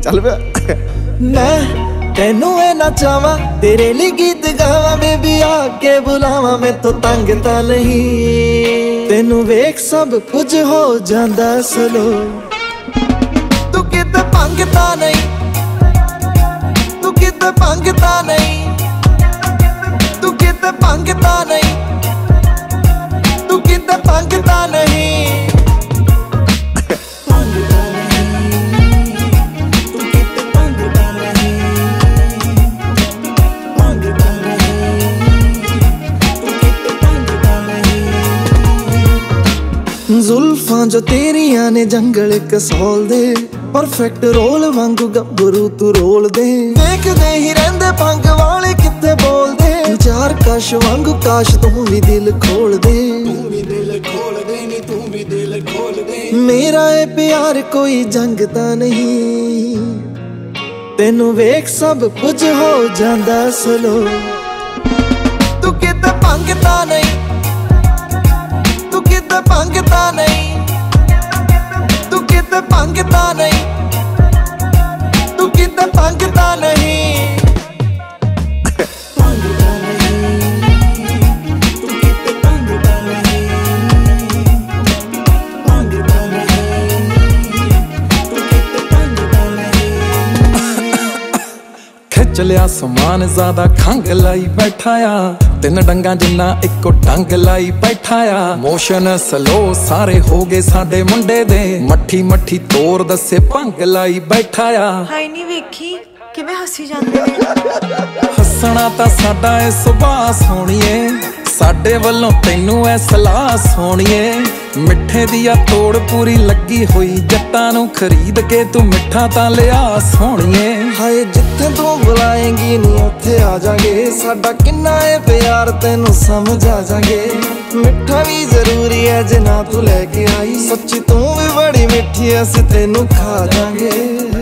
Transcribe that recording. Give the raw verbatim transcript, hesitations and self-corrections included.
चल पे मैं तेनू ना चाहवा तेरे लिए गीत गावा बेबी आके बुलावा मैं तो तंग ता नहीं तेनू वेख सब कुछ हो जांदा स्लो तू किते भंगता नहीं तू किते भंगता नहीं तू किते भंगता नहीं तू किते भंगता नहीं जुल्फां जो तेरिया ने जंगल कसौल दे परफेक्ट रोल वांगू गब्बरू तू रोल दे देखदे ही रहंदे भंग वाले किते बोल दे चार कश वांगू काश तू भी दिल खोल दे तू भी दिल खोल दे नी तू भी दिल खोल दे मेरा ए प्यार कोई जंगता नहीं तेनू वेख सब कुछ हो जांदा स्लो तू किते भंगता नहीं तू किते भंगता नहीं तू किते भंगता नहीं तू किते भंगता नहीं खिच लिया समान ज्यादा खंग लाई बैठा आ तीन डंगा जिन्ना इको डंग लाई बैठा आ मोशन स्लो सारे हो गए साडे मुंडे दे मट्ठी मट्ठी तोर दसे भंग लाई बैठा आ हाय नी वेखी किवें हसी जांदे ने हसना तां साडा ए सुभाऽ सोहणीए साडे वल्लों तैनू ए सलाह सोहणीए मिठे दिया तोड़ पूरी लगी हुई जट्टां नूं खरीद के तू मिठा तां लिया सोहणीए हाय जिथे तू बुलाएंगी नी उत्थे आ जांगे साडा किन्ना है प्यार तेनू समझ आ जांगे मिठा भी जरूरी है जे ना तू लेके आई सच्ची तू भी बड़ी मिठी असीं तेनू खा जांगे।